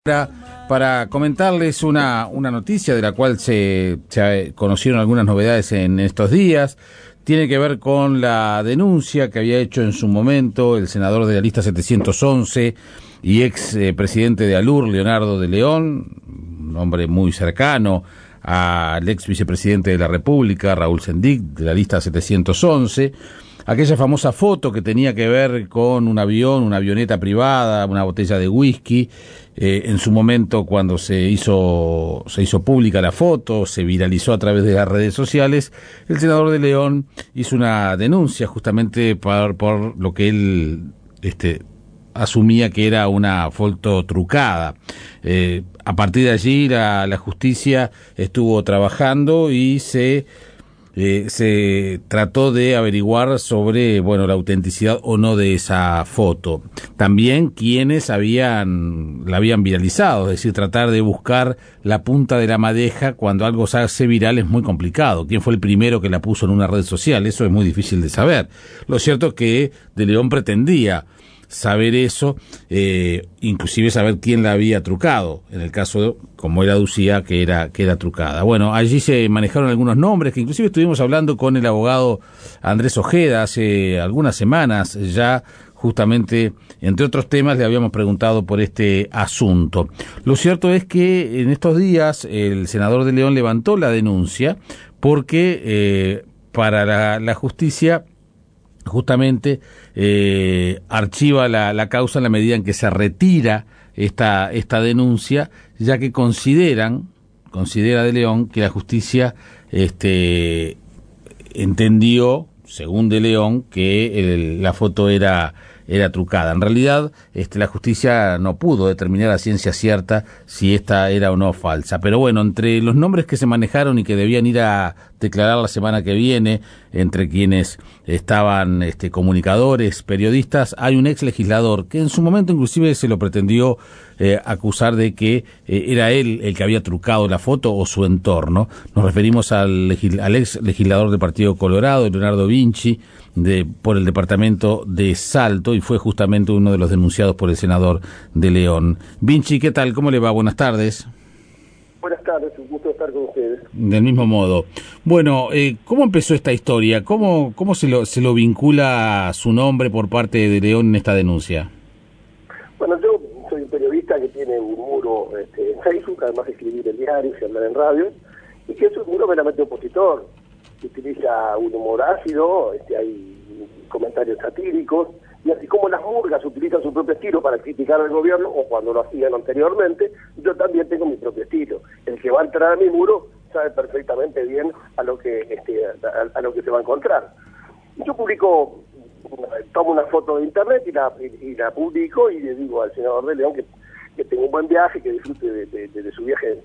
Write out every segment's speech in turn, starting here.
Para comentarles una noticia de la cual se conocieron algunas novedades en estos días. Tiene que ver con la denuncia que había hecho en su momento el senador de la lista 711 y ex presidente de ALUR, Leonardo de León, un hombre muy cercano al ex vicepresidente de la República, Raúl Sendic, de la lista 711. Aquella famosa foto que tenía que ver con un avión, una avioneta privada, una botella de whisky. En su momento, cuando se hizo pública la foto, se viralizó a través de las redes sociales, el senador de León hizo una denuncia justamente por lo que él asumía que era una foto trucada. A partir de allí la justicia estuvo trabajando y se trató de averiguar sobre, la autenticidad o no de esa foto. También quienes la habían viralizado, es decir, tratar de buscar la punta de la madeja cuando algo se hace viral es muy complicado. ¿Quién fue el primero que la puso en una red social? Eso es muy difícil de saber. Lo cierto es que De León pretendía saber eso, inclusive saber quién la había trucado, en el caso, como él aducía, que era trucada. Bueno, allí se manejaron algunos nombres, que inclusive estuvimos hablando con el abogado Andrés Ojeda hace algunas semanas, ya justamente, entre otros temas, le habíamos preguntado por este asunto. Lo cierto es que en estos días el senador de León levantó la denuncia porque para la justicia justamente archiva la causa en la medida en que se retira esta denuncia, ya que considera De León que la justicia entendió, según De León, que la foto era trucada. En realidad, la justicia no pudo determinar a ciencia cierta si esta era o no falsa. Pero bueno, entre los nombres que se manejaron y que debían ir a declarar la semana que viene, entre quienes estaban comunicadores, periodistas, hay un ex legislador que en su momento inclusive se lo pretendió acusar de que era él el que había trucado la foto o su entorno. Nos referimos al ex legislador del Partido Colorado, Leonardo Vinci, por el departamento de Salto, y fue justamente uno de los denunciados por el senador de León. Vinci, ¿qué tal? ¿Cómo le va? Buenas tardes. Buenas tardes, un gusto estar con ustedes. Del mismo modo. Bueno, ¿cómo empezó esta historia? ¿Cómo se lo vincula su nombre por parte de León en esta denuncia? Bueno, yo soy un periodista que tiene un muro en Facebook, además de escribir en diarios y hablar en radio, y que es un muro meramente opositor, que utiliza un humor ácido, hay comentarios satíricos, y así como las murgas utilizan su propio estilo para criticar al gobierno, o cuando lo hacían anteriormente, yo también tengo mi propio estilo. El que va a entrar a mi muro sabe perfectamente bien a lo que se va a encontrar. Yo tomo una foto de internet y la publico, y le digo al senador de León que tenga un buen viaje, que disfrute de su viaje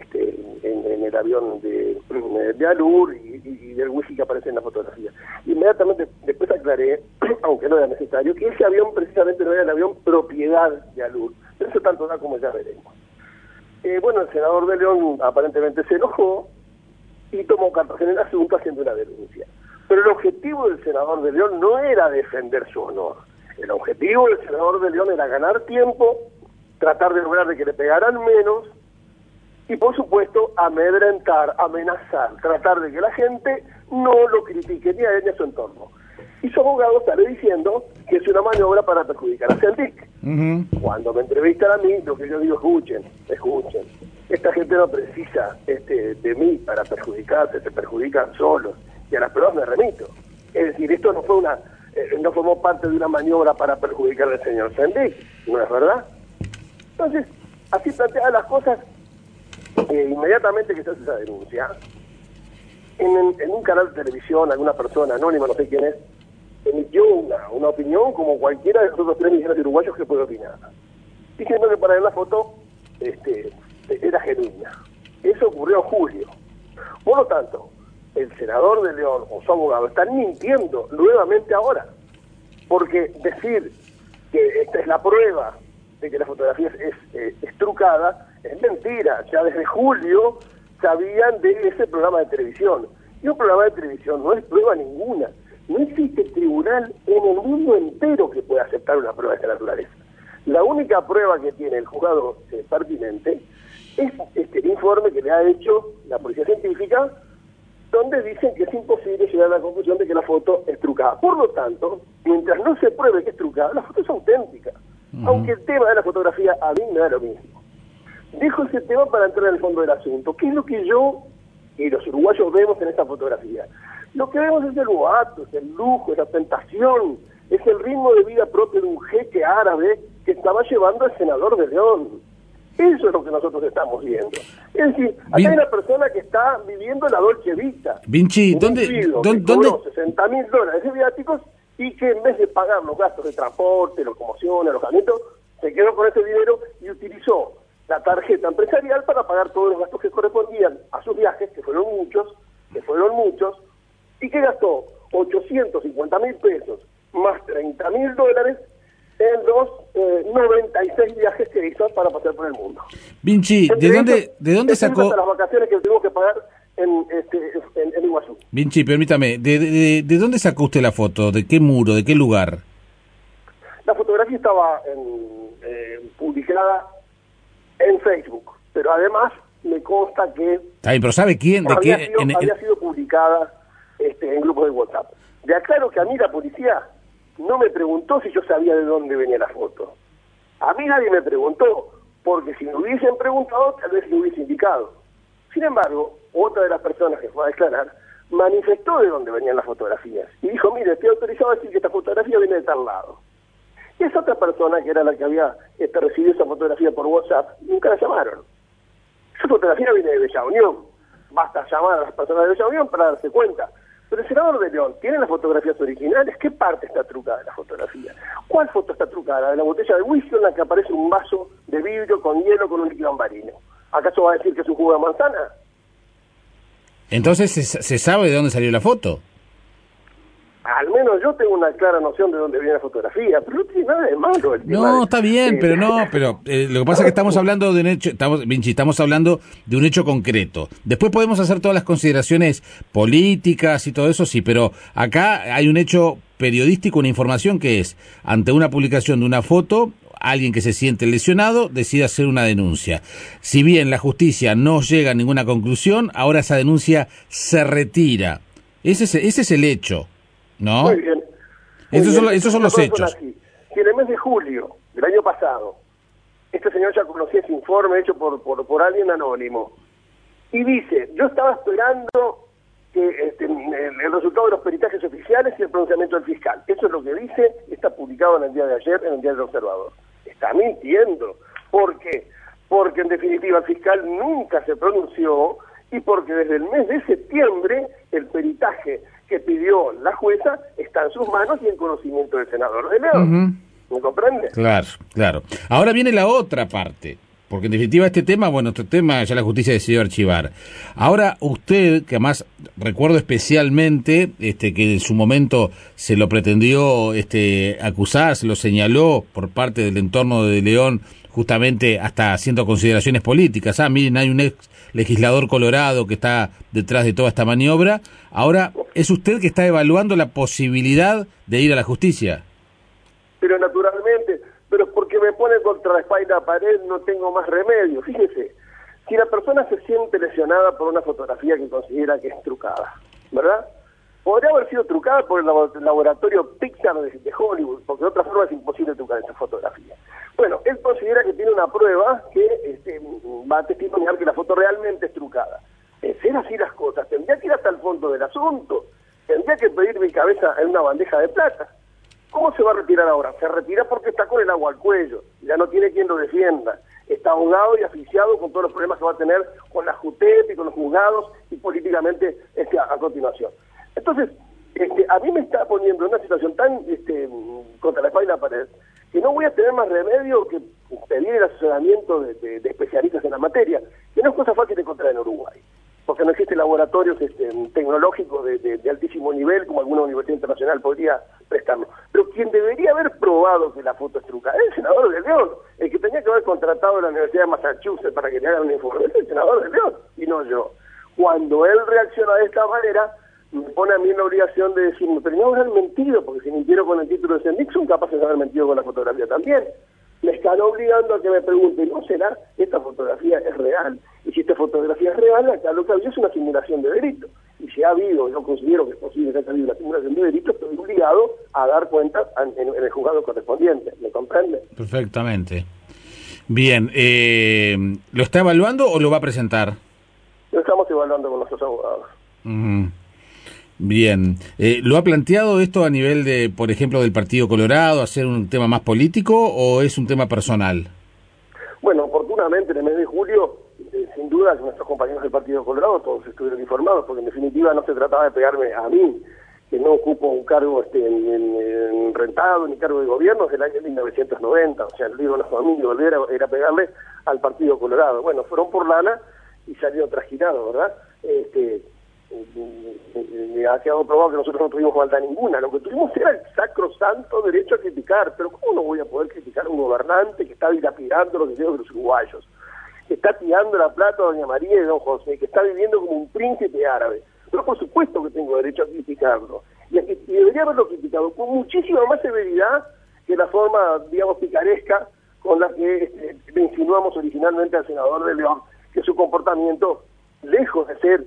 en el avión de ALUR y del whisky que aparece en la fotografía. Inmediatamente después aclaré, aunque no era necesario, que ese avión precisamente no era el avión propiedad de ALUR. Pero eso tanto da como ya veremos. El senador de León aparentemente se enojó y tomó cartas en el asunto haciendo una denuncia. Pero el objetivo del senador de León no era defender su honor. El objetivo del senador de León era ganar tiempo, tratar de lograr de que le pegaran menos y, por supuesto, amedrentar, amenazar, tratar de que la gente no lo critique ni a él ni a su entorno. Y su abogado sale diciendo que es una maniobra para perjudicar a Sendic. Cuando me entrevistan a mí, lo que yo digo, escuchen. Esta gente no precisa de mí para perjudicarse, se perjudican solos. Y a las pruebas me remito. Es decir, esto no formó parte de una maniobra para perjudicar al señor Sendic, ¿no es verdad? Entonces, así planteadas las cosas, inmediatamente que se hace esa denuncia, en un canal de televisión, alguna persona anónima, no sé quién es, emitió una opinión como cualquiera de los otros 3 millones de uruguayos que puede opinar, diciendo que para él la foto era genuina. Eso ocurrió en julio. Por lo tanto, el senador de León o su abogado están mintiendo nuevamente ahora, porque decir que esta es la prueba de que la fotografía es trucada es mentira. Ya desde julio sabían de ese programa de televisión, y un programa de televisión no es prueba ninguna. No existe tribunal en el mundo entero que pueda aceptar una prueba de esta naturaleza. La única prueba que tiene el juzgado pertinente es el informe que le ha hecho la policía científica, donde dicen que es imposible llegar a la conclusión de que la foto es trucada. Por lo tanto, mientras no se pruebe que es trucada, la foto es auténtica. Aunque el tema de la fotografía a mí me da lo mismo. Dejo ese tema para entrar en el fondo del asunto. ¿Qué es lo que yo y los uruguayos vemos en esta fotografía? Lo que vemos es el boato, es el lujo, es la tentación, es el ritmo de vida propio de un jeque árabe que estaba llevando al senador de León. Eso es lo que nosotros estamos viendo. Es decir, acá hay una persona que está viviendo la Dolce Vita. Vinci, ¿dónde? Cobró $60.000 de viáticos y que en vez de pagar los gastos de transporte, locomoción, alojamiento, se quedó con ese dinero y utilizó la tarjeta empresarial para pagar todos los gastos que correspondían a sus viajes, que fueron muchos, y que gastó 850.000 pesos más $30.000 en los 96 viajes que hizo para pasar por el mundo. Vinci, ¿de dónde sacó las vacaciones que tuvimos que pagar en Iguazú? Vinci, permítame, ¿de dónde sacó usted la foto? ¿De qué muro? ¿De qué lugar? La fotografía estaba publicada en Facebook, pero además me consta que pero ¿sabe quién? ¿De había qué? sido publicada en grupos de WhatsApp. De aclaro que a mí la policía no me preguntó si yo sabía de dónde venía la foto. A mí nadie me preguntó, porque si me hubiesen preguntado, tal vez me hubiese indicado. Sin embargo, otra de las personas que fue a declarar manifestó de dónde venían las fotografías y dijo, mire, estoy autorizado a decir que esta fotografía viene de tal lado. Y esa otra persona, que era la que había recibido esa fotografía por WhatsApp, nunca la llamaron. Esa fotografía viene de Bella Unión. Basta llamar a las personas de Bella Unión para darse cuenta. Pero el senador de León tiene las fotografías originales. ¿Qué parte está trucada de la fotografía? ¿Cuál foto está trucada? De la botella de whisky en la que aparece un vaso de vidrio con hielo con un líquido ambarino. ¿Acaso va a decir que es un jugo de manzana? Entonces, ¿se sabe de dónde salió la foto? Al menos yo tengo una clara noción de dónde viene la fotografía, pero no tiene nada de malo. No, está bien, pero lo que pasa es que estamos hablando de un hecho, Vinci, estamos hablando de un hecho concreto. Después podemos hacer todas las consideraciones políticas y todo eso, sí, pero acá hay un hecho periodístico, una información que es, ante una publicación de una foto, alguien que se siente lesionado decide hacer una denuncia. Si bien la justicia no llega a ninguna conclusión, ahora esa denuncia se retira. Ese es el hecho, ¿no? Muy bien. Esos son los hechos. Si en el mes de julio del año pasado, este señor ya conocía ese informe hecho por alguien anónimo, y dice, yo estaba esperando que el resultado de los peritajes oficiales y el pronunciamiento del fiscal. Eso es lo que dice, está publicado en el día de ayer en el Diario del Observador. Está mintiendo. ¿Por qué? Porque en definitiva el fiscal nunca se pronunció y porque desde el mes de septiembre el peritaje que pidió la jueza está en sus manos y en conocimiento del senador de León. ¿Me comprende? Claro. Ahora viene la otra parte, porque en definitiva este tema ya la justicia decidió archivar. Ahora usted, que además recuerdo especialmente que en su momento se lo pretendió acusar, se lo señaló por parte del entorno de León, justamente hasta haciendo consideraciones políticas. Miren, hay un ex legislador colorado que está detrás de toda esta maniobra. Ahora, ¿es usted que está evaluando la posibilidad de ir a la justicia? Pero naturalmente, pero porque me pone contra la espalda a pared, no tengo más remedio. Fíjese, si la persona se siente lesionada por una fotografía que considera que es trucada, ¿verdad? Podría haber sido trucada por el laboratorio Pixar de Hollywood, porque de otra forma es imposible trucar esa fotografía. Bueno, él considera que tiene una prueba que va a testimoniar que la foto realmente es trucada. Ser así las cosas, tendría que ir hasta el fondo del asunto, tendría que pedir mi cabeza en una bandeja de plata. ¿Cómo se va a retirar ahora? Se retira porque está con el agua al cuello, ya no tiene quien lo defienda, está ahogado y asfixiado con todos los problemas que va a tener con la JUTEP y con los juzgados y políticamente a continuación. Entonces, a mí me está poniendo en una situación tan contra la espalda y la pared, que no voy a tener más remedio que pedir el asesoramiento de especialistas en la materia, que no es cosa fácil de encontrar en Uruguay, porque no existen laboratorios tecnológicos de altísimo nivel como alguna universidad internacional podría prestarlo. Pero quien debería haber probado que la foto es trucada es el senador de León, el que tenía que haber contratado a la Universidad de Massachusetts para que le hagan un informe, es el senador de León, y no yo. Cuando él reacciona de esta manera, me pone a mí la obligación de decirme, pero no habrán mentido, porque si mintieron con el título de Nixon, capaz de haber mentido con la fotografía también. me están obligando a que me pregunte, ¿no será esta fotografía es real? Y si esta fotografía es real, acá lo que había es una simulación de delito. Y si ha habido, yo considero que es posible que haya habido una simulación de delito, estoy obligado a dar cuenta en el juzgado correspondiente. ¿Me comprende? Perfectamente. Bien, ¿lo está evaluando o lo va a presentar? Lo estamos evaluando con nuestros abogados. Bien. ¿Lo ha planteado esto a nivel de, por ejemplo, del Partido Colorado, hacer un tema más político o es un tema personal? Bueno, oportunamente en el mes de julio, sin duda, nuestros compañeros del Partido Colorado todos estuvieron informados, porque en definitiva no se trataba de pegarme a mí, que no ocupo un cargo en rentado ni cargo de gobierno desde el año 1990, o sea, el libro de nuestro amigo era pegarle al Partido Colorado. Bueno, fueron por lana y salieron trasquinados, ¿verdad? Ha quedado probado que nosotros no tuvimos maldad ninguna. Lo que tuvimos era el sacrosanto derecho a criticar. Pero ¿cómo no voy a poder criticar a un gobernante que está dilapidando los deseos de los uruguayos, que está tirando la plata a doña María y don José, que está viviendo como un príncipe árabe? Pero por supuesto que tengo derecho a criticarlo. Y debería haberlo criticado con muchísima más severidad que la forma, digamos, picaresca con la que le insinuamos originalmente al senador de León, que su comportamiento, lejos de ser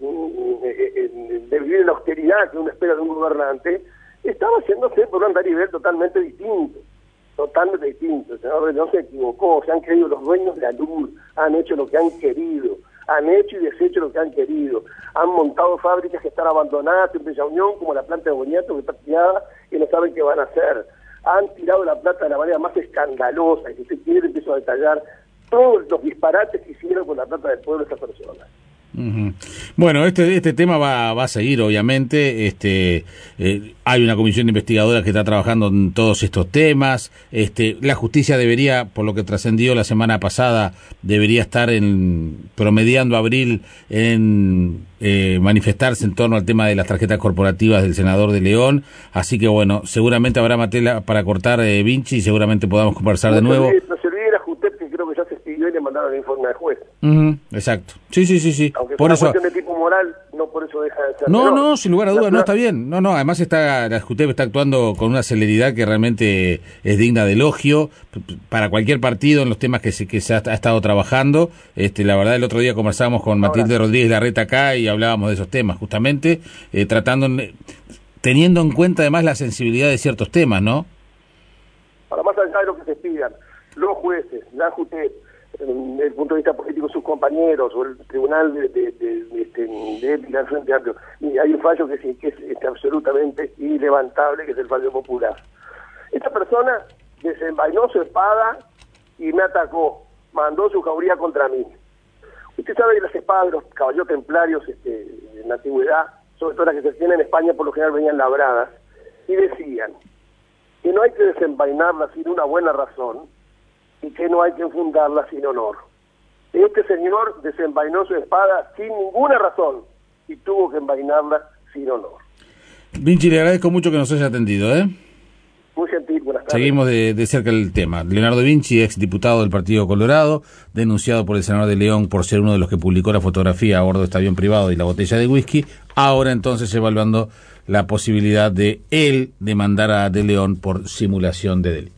de vivir en la austeridad que uno espera de un gobernante, estaba haciéndose por un nivel totalmente distinto. El senador de León se equivocó, se han creído los dueños de la luz, han hecho lo que han querido, han hecho y deshecho lo que han querido, han montado fábricas que están abandonadas en Bella Unión, como la planta de Boniato, que está tirada y no saben qué van a hacer, han tirado la plata de la manera más escandalosa, y si usted quiere empiezo a detallar todos los disparates que hicieron con la plata del pueblo de estas personas. Bueno, este tema va a seguir, obviamente. Hay una comisión investigadora que está trabajando en todos estos temas. La justicia debería, por lo que trascendió la semana pasada, debería estar promediando abril en manifestarse en torno al tema de las tarjetas corporativas del senador de León. Así que bueno, seguramente habrá materia para cortar, Vinci, y seguramente podamos conversar de nuevo. No se olvide la JUTEP, que creo que ya se expidió y le mandaron el informe al juez. Exacto. Sí. Aunque por es eso, una cuestión de tipo moral, no por eso deja de ser. No, sin lugar a dudas, no, está bien. No, además la JUTEP está actuando con una celeridad que realmente es digna de elogio para cualquier partido en los temas que se ha estado trabajando. La verdad, el otro día conversábamos con Matilde Rodríguez Larreta acá y hablábamos de esos temas, justamente, teniendo en cuenta además la sensibilidad de ciertos temas, ¿no? Para más allá de lo que se pidan, los jueces, la JUTEP, desde el punto de vista político, sus compañeros, o el Tribunal de Ética del Frente Amplio, y hay un fallo que es absolutamente ilevantable, que es el fallo popular. Esta persona desenvainó su espada y me atacó, mandó su jauría contra mí. Usted sabe que las espadas de los caballeros templarios en la antigüedad, sobre todo las que se tienen en España, por lo general venían labradas, y decían que no hay que desenvainarlas sin una buena razón, y que no hay que enfundarla sin honor. Este señor desenvainó su espada sin ninguna razón y tuvo que envainarla sin honor. Vinci, le agradezco mucho que nos haya atendido, Muy gentil, buenas tardes. Seguimos de cerca el tema. Leonardo Vinci, ex diputado del Partido Colorado, denunciado por el senador de León por ser uno de los que publicó la fotografía a bordo de este avión privado y la botella de whisky, ahora entonces evaluando la posibilidad de él demandar a De León por simulación de delito.